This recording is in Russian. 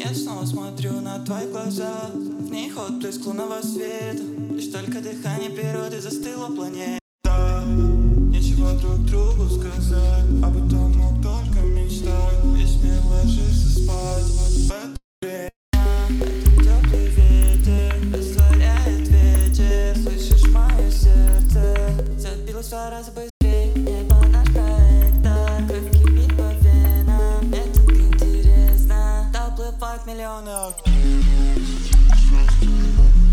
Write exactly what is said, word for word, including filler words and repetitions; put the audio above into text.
Я снова смотрю на твои глаза, в них отблеск лунного света. Лишь только дыхание природы застыло планета. Нечего друг другу сказать, об этом мог только мечтать. Весь мир ложится спать в это время. Этот теплый ветер растворяет ветер. Слышишь мое сердце? Забилось в два раза быстрее. Небо наш проектор, кровь кипит по венам. Мне так интересно, доплывают миллионы окон.